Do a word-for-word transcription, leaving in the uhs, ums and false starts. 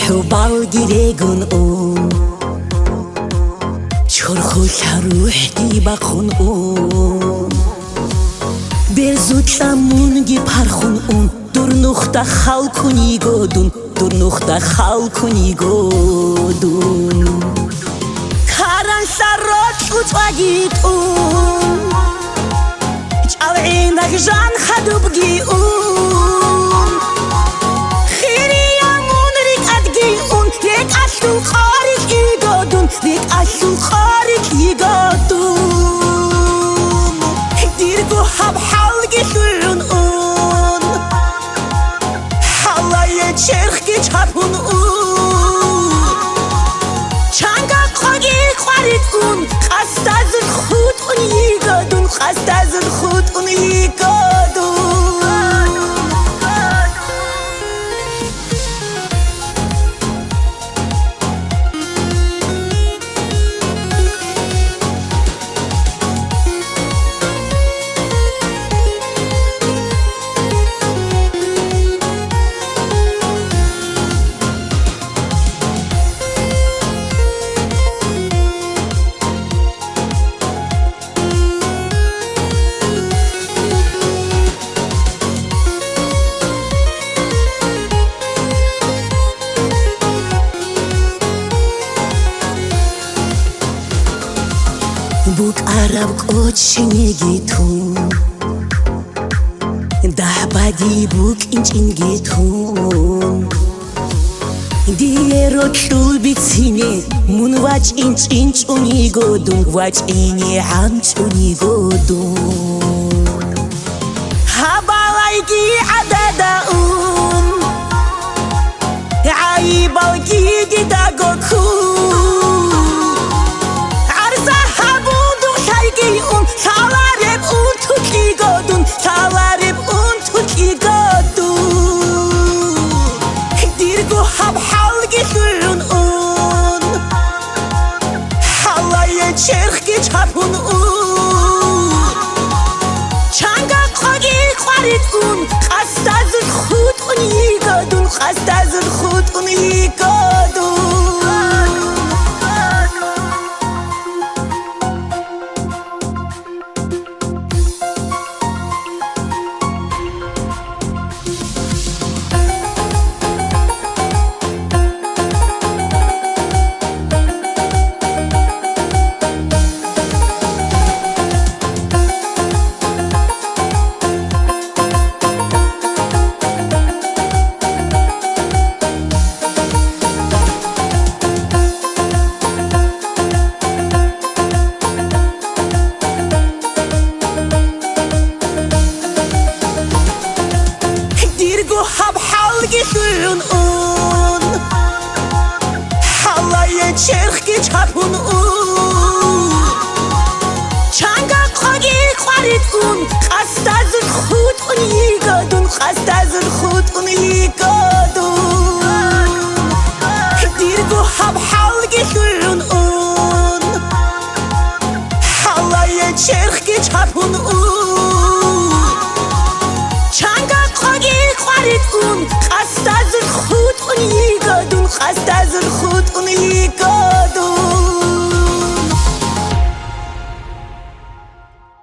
حبال گیرگون اون چرخو روح دی بخون اون برزوکلمون گی پرخون اون دور نخته خال کنی گودون دور نخته خال کنی گودون کارن سرات اوتواگیت اون جاو عینک جان خدوب گی اون خیری امون ریک ادگی اون ریک اشو خاریک ای گودون ریک اشو خاریک ای گودون دیرگو حب حال گیشون اون حالای چرخ گی چپون اون چنگا خاگی خوارید اون خست از خود اون ای گودون خست از خود اون ای گودون بوک عرب قد شنگیتون ده بدی بوک اینچ اینگیتون دیه رو کل بیتینه من وچ اینچ اینچ اونی گودون وچ اینی همچ اونی گودون هبالایگی عدد اون عیبالگی دیده گکون Salarib un tuki godun, salarib un tuki godun Dirgu hab hal gishun un Halaya cherch gichapun un Changa khogi khwarid un Khasta zud khud un yi godun Khasta zud khud un yi godun hab hal gishun un Halaya cherch gichapun un Changa khogi khwarid un Khasta zud khud un yi godun Khasta zud khud un yi godun Dirgu hab hal gishun un Halaya cherch gichapun un Changa khogi خواrid اون خست از خود اون یی گادون خست از خود اون یی گادون